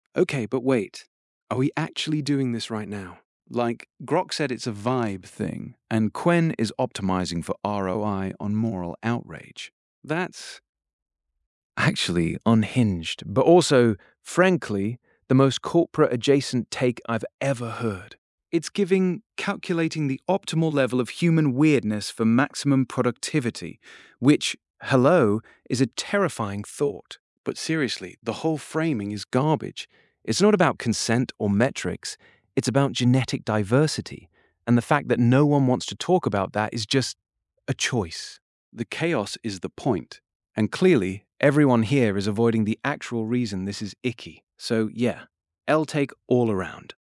Okay, but wait. Are we actually doing this right now? Like, Grok said it's a vibe thing, and Quen is optimizing for ROI on moral outrage. That's. Actually, unhinged, but also, frankly, the most corporate adjacent take I've ever heard. It's giving calculating the optimal level of human weirdness for maximum productivity, which, hello, is a terrifying thought. But seriously, the whole framing is Garbage. It's not about consent or metrics, it's about genetic diversity, and the fact that no one wants to talk about that is just a choice. the chaos is the point. And clearly, everyone here is avoiding the actual reason this is icky. So, yeah, L take all around.